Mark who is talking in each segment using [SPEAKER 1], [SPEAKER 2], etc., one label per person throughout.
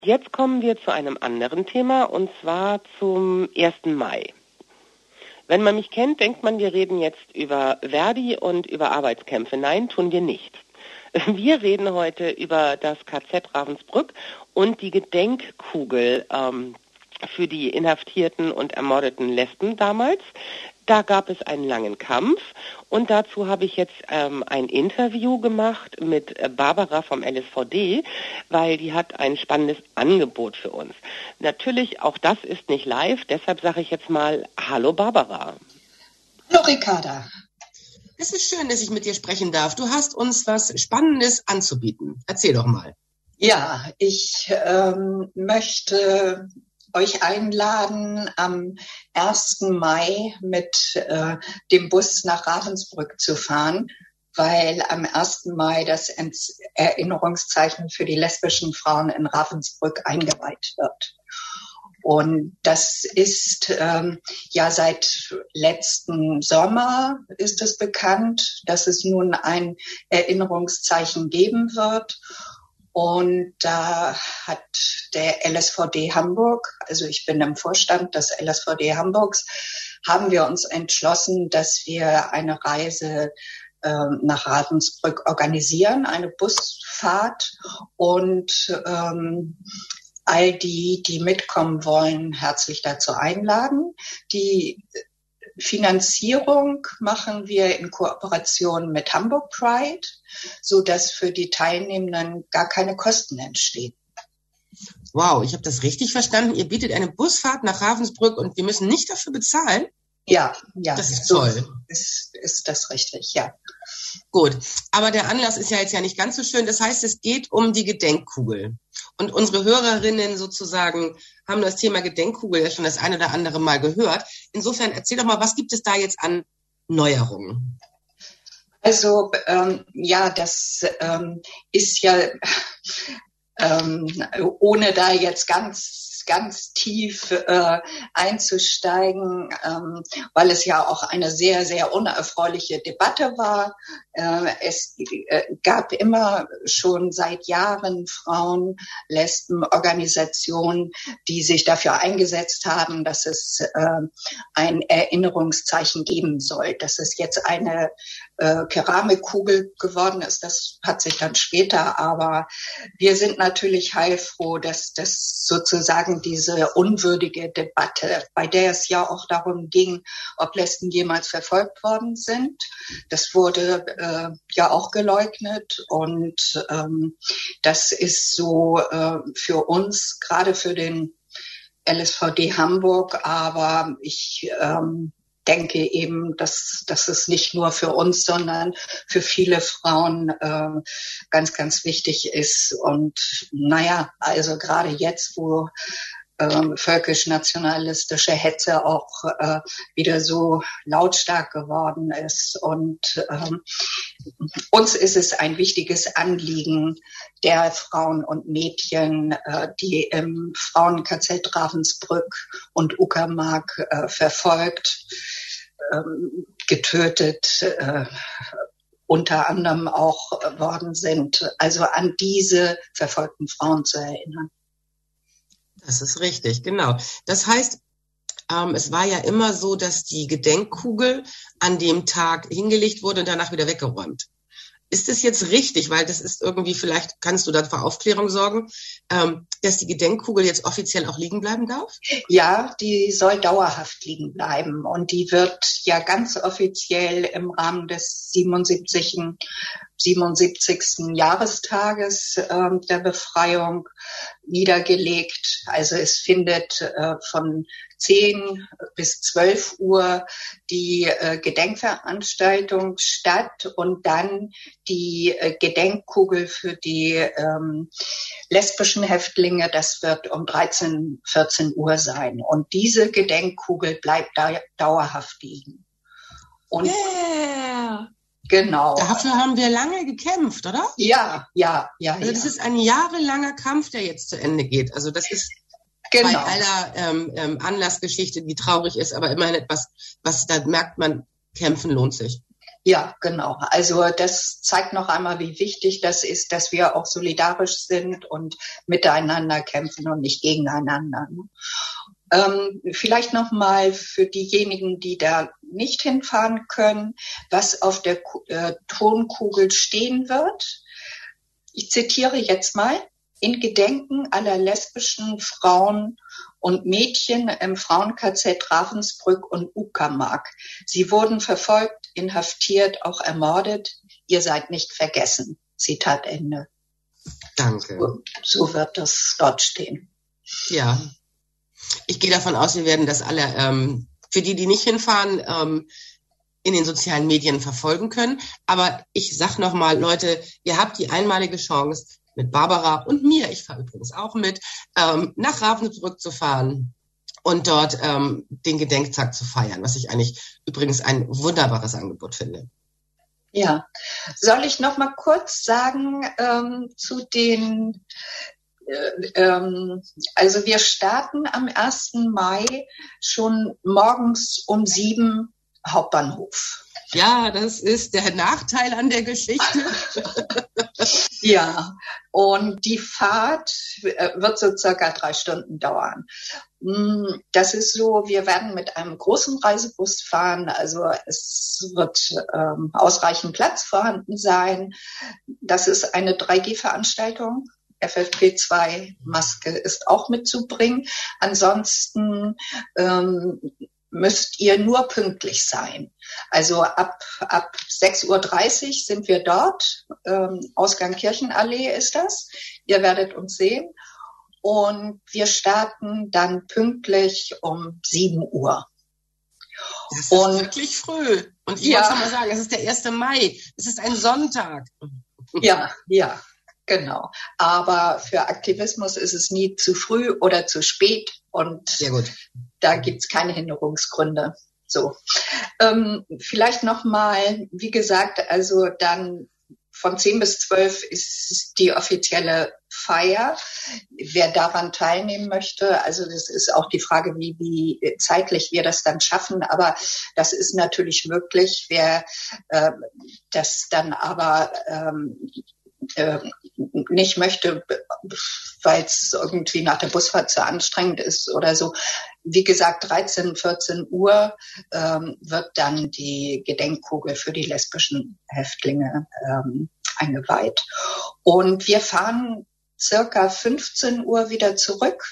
[SPEAKER 1] Jetzt kommen wir zu einem anderen Thema, und zwar zum 1. Mai. Wenn man mich kennt, denkt man, wir reden jetzt über Verdi und über Arbeitskämpfe. Nein, tun wir nicht. Wir reden heute über das KZ Ravensbrück und die Gedenkkugel für die inhaftierten und ermordeten Lesben damals. Da gab es einen langen Kampf, und dazu habe ich jetzt ein Interview gemacht mit Barbara vom LSVD, weil die hat ein spannendes Angebot für uns. Natürlich, auch das ist nicht live, deshalb sage ich jetzt mal Hallo Barbara.
[SPEAKER 2] Hallo Ricarda.
[SPEAKER 3] Es ist schön, dass ich mit dir sprechen darf. Du hast uns was Spannendes anzubieten. Erzähl doch mal.
[SPEAKER 2] Ja, ich möchte euch einladen, am 1. Mai mit dem Bus nach Ravensbrück zu fahren, weil am 1. Mai das Erinnerungszeichen für die lesbischen Frauen in Ravensbrück eingeweiht wird. Und das ist ja seit letzten Sommer ist es bekannt, dass es nun ein Erinnerungszeichen geben wird. Und da hat der LSVD Hamburg, also ich bin im Vorstand des LSVD Hamburgs, haben wir uns entschlossen, dass wir eine Reise nach Ravensbrück organisieren, eine Busfahrt, und all die mitkommen wollen, herzlich dazu einladen. Die Finanzierung machen wir in Kooperation mit Hamburg Pride, so dass für die Teilnehmenden gar keine Kosten entstehen.
[SPEAKER 3] Wow, ich habe das richtig verstanden. Ihr bietet eine Busfahrt nach Ravensbrück und wir müssen nicht dafür bezahlen?
[SPEAKER 2] Ja.
[SPEAKER 3] Das ist toll.
[SPEAKER 2] Ist das richtig, ja.
[SPEAKER 3] Gut, aber der Anlass ist ja jetzt ja nicht ganz so schön. Das heißt, es geht um die Gedenkkugel. Und unsere Hörerinnen sozusagen haben das Thema Gedenkkugel ja schon das ein oder andere Mal gehört. Insofern erzähl doch mal, was gibt es da jetzt an Neuerungen?
[SPEAKER 2] Also das ist ja, ohne da jetzt ganz tief einzusteigen, weil es ja auch eine sehr, sehr unerfreuliche Debatte war. Es gab immer schon seit Jahren Frauen, Lesben, Organisationen, die sich dafür eingesetzt haben, dass es ein Erinnerungszeichen geben soll. Dass es jetzt eine Keramikkugel geworden ist, das hat sich dann später, aber wir sind natürlich heilfroh, dass das sozusagen diese unwürdige Debatte, bei der es ja auch darum ging, ob Lesben jemals verfolgt worden sind, das wurde ja auch geleugnet, und das ist so für uns, gerade für den LSVD Hamburg, aber ich denke eben, dass es nicht nur für uns, sondern für viele Frauen ganz, ganz wichtig ist. Und also gerade jetzt, wo völkisch-nationalistische Hetze auch wieder so lautstark geworden ist. Und uns ist es ein wichtiges Anliegen der Frauen und Mädchen, die im Frauen-KZ Ravensbrück und Uckermark verfolgt, getötet, unter anderem auch worden sind, also an diese verfolgten Frauen zu erinnern.
[SPEAKER 3] Das ist richtig, genau. Das heißt, es war ja immer so, dass die Gedenkkugel an dem Tag hingelegt wurde und danach wieder weggeräumt. Ist es jetzt richtig, weil das ist irgendwie, vielleicht kannst du da für Aufklärung sorgen, dass die Gedenkkugel jetzt offiziell auch liegen bleiben darf?
[SPEAKER 2] Ja, die soll dauerhaft liegen bleiben, und die wird ja ganz offiziell im Rahmen des 77. Jahrestages der Befreiung niedergelegt. Also es findet von 10 bis 12 Uhr die Gedenkveranstaltung statt, und dann die Gedenkkugel für die lesbischen Häftlinge, das wird um 13, 14 Uhr sein. Und diese Gedenkkugel bleibt dauerhaft liegen. Und genau.
[SPEAKER 3] Dafür haben wir lange gekämpft, oder?
[SPEAKER 2] Ja.
[SPEAKER 3] Also das ist ein jahrelanger Kampf, der jetzt zu Ende geht. Also das ist bei aller Anlassgeschichte, die traurig ist, aber immerhin etwas, was da merkt man, kämpfen lohnt sich.
[SPEAKER 2] Ja, genau. Also das zeigt noch einmal, wie wichtig das ist, dass wir auch solidarisch sind und miteinander kämpfen und nicht gegeneinander. Vielleicht noch mal für diejenigen, die da nicht hinfahren können, was auf der Tonkugel stehen wird. Ich zitiere jetzt mal: In Gedenken aller lesbischen Frauen und Mädchen im Frauen-KZ Ravensbrück und Uckermark. Sie wurden verfolgt, inhaftiert, auch ermordet. Ihr seid nicht vergessen. Zitat Ende.
[SPEAKER 3] Danke.
[SPEAKER 2] So wird das dort stehen.
[SPEAKER 3] Ja, ich gehe davon aus, wir werden das alle, für die nicht hinfahren, in den sozialen Medien verfolgen können. Aber ich sag nochmal, Leute, ihr habt die einmalige Chance, mit Barbara und mir, ich fahre übrigens auch mit, nach Ravensbrück zu fahren und dort den Gedenktag zu feiern, was ich eigentlich übrigens ein wunderbares Angebot finde.
[SPEAKER 2] Ja, soll ich noch mal kurz sagen zu den, also wir starten am 1. Mai schon morgens um 7 Hauptbahnhof.
[SPEAKER 3] Ja, das ist der Nachteil an der Geschichte.
[SPEAKER 2] Ja, und die Fahrt wird so circa 3 Stunden dauern. Das ist so, wir werden mit einem großen Reisebus fahren, also es wird ausreichend Platz vorhanden sein. Das ist eine 3G-Veranstaltung. FFP2-Maske ist auch mitzubringen. Ansonsten müsst ihr nur pünktlich sein. Also ab 6:30 Uhr sind wir dort. Ausgang Kirchenallee ist das. Ihr werdet uns sehen. Und wir starten dann pünktlich um 7 Uhr.
[SPEAKER 3] Das ist wirklich früh. Und ich wollte mal sagen, es ist der 1. Mai. Es ist ein Sonntag.
[SPEAKER 2] Ja, genau. Aber für Aktivismus ist es nie zu früh oder zu spät. Und
[SPEAKER 3] sehr gut.
[SPEAKER 2] Da gibt's keine Hinderungsgründe. So, vielleicht noch mal, wie gesagt, also dann von 10 bis 12 ist die offizielle Feier. Wer daran teilnehmen möchte, also das ist auch die Frage, wie zeitlich wir das dann schaffen. Aber das ist natürlich möglich. Wer das dann aber nicht möchte, weil es irgendwie nach der Busfahrt zu anstrengend ist oder so. Wie gesagt, 13, 14 Uhr wird dann die Gedenkkugel für die lesbischen Häftlinge eingeweiht. Und wir fahren circa 15 Uhr wieder zurück.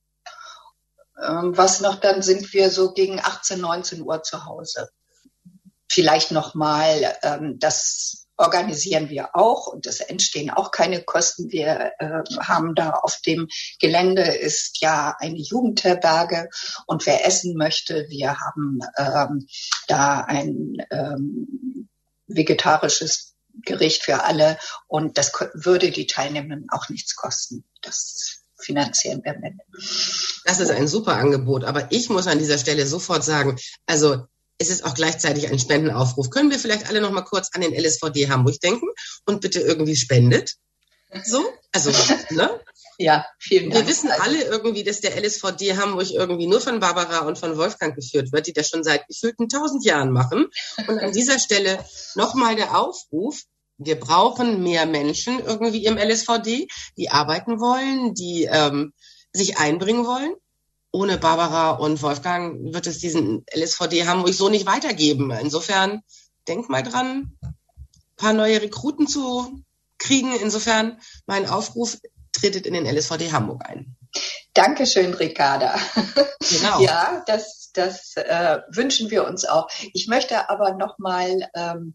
[SPEAKER 2] Was noch, dann sind wir so gegen 18, 19 Uhr zu Hause. Vielleicht nochmal, das organisieren wir auch und es entstehen auch keine Kosten. Wir haben da auf dem Gelände ist ja eine Jugendherberge und wer essen möchte, wir haben da ein vegetarisches Gericht für alle und das würde die Teilnehmenden auch nichts kosten. Das finanzieren wir mit.
[SPEAKER 3] Das ist ein super Angebot, aber ich muss an dieser Stelle sofort sagen, also es ist auch gleichzeitig ein Spendenaufruf. Können wir vielleicht alle noch mal kurz an den LSVD Hamburg denken und bitte irgendwie spendet? So? Also, ne?
[SPEAKER 2] Ja, vielen Dank.
[SPEAKER 3] Wir wissen alle irgendwie, dass der LSVD Hamburg irgendwie nur von Barbara und von Wolfgang geführt wird, die das schon seit gefühlten 1000 Jahren machen. Und an dieser Stelle nochmal der Aufruf, wir brauchen mehr Menschen irgendwie im LSVD, die arbeiten wollen, die sich einbringen wollen. Ohne Barbara und Wolfgang wird es diesen LSVD Hamburg so nicht weitergeben. Insofern, denkt mal dran, ein paar neue Rekruten zu kriegen. Insofern, mein Aufruf, tretet in den LSVD Hamburg ein.
[SPEAKER 2] Dankeschön, Ricarda.
[SPEAKER 3] Genau.
[SPEAKER 2] Ja, das wünschen wir uns auch. Ich möchte aber noch mal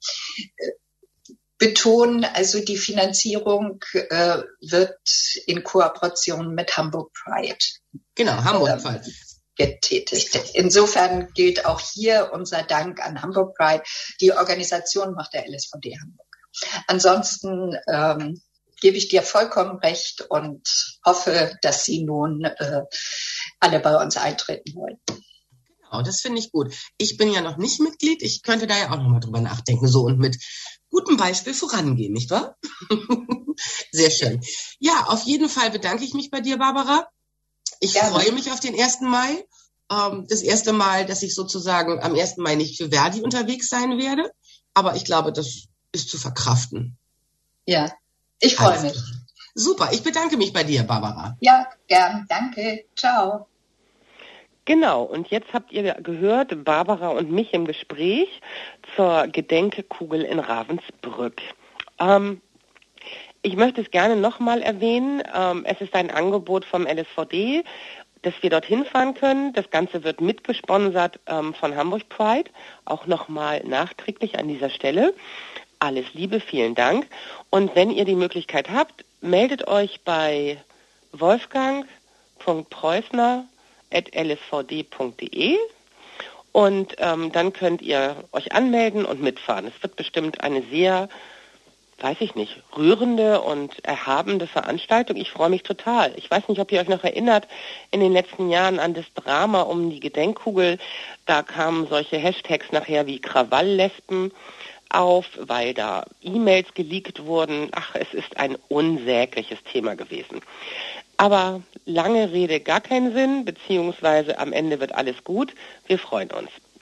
[SPEAKER 2] betonen, also die Finanzierung wird in Kooperation mit Hamburg Pride.
[SPEAKER 3] Genau, Hamburg Pride.
[SPEAKER 2] Getätigt. Insofern gilt auch hier unser Dank an Hamburg Pride. Die Organisation macht der LSVD Hamburg. Ansonsten gebe ich dir vollkommen recht und hoffe, dass Sie nun alle bei uns eintreten wollen.
[SPEAKER 3] Genau, das finde ich gut. Ich bin ja noch nicht Mitglied. Ich könnte da ja auch noch mal drüber nachdenken. So und mit gutem Beispiel vorangehen, nicht wahr? Sehr schön. Ja, auf jeden Fall bedanke ich mich bei dir, Barbara. Ich freue mich auf den 1. Mai. Das erste Mal, dass ich sozusagen am 1. Mai nicht für Verdi unterwegs sein werde. aber ich glaube, das ist zu verkraften.
[SPEAKER 2] Ja, ich freue mich.
[SPEAKER 3] Super, ich bedanke mich bei dir, Barbara.
[SPEAKER 2] Ja, gern, danke, ciao.
[SPEAKER 1] Genau, und jetzt habt ihr gehört, Barbara und mich im Gespräch zur Gedenkkugel in Ravensbrück. Ich möchte es gerne nochmal erwähnen, es ist ein Angebot vom LSVD, dass wir dorthin fahren können. Das Ganze wird mitgesponsert von Hamburg Pride, auch nochmal nachträglich an dieser Stelle. Alles Liebe, vielen Dank. Und wenn ihr die Möglichkeit habt, meldet euch bei wolfgang.preußner@lsvd.de und dann könnt ihr euch anmelden und mitfahren. Es wird bestimmt eine sehr, weiß ich nicht, rührende und erhabende Veranstaltung. Ich freue mich total. Ich weiß nicht, ob ihr euch noch erinnert, in den letzten Jahren an das Drama um die Gedenkkugel. Da kamen solche Hashtags nachher wie Krawalllesben auf, weil da E-Mails geleakt wurden. Ach, es ist ein unsägliches Thema gewesen. Aber lange Rede, gar keinen Sinn, beziehungsweise am Ende wird alles gut. Wir freuen uns.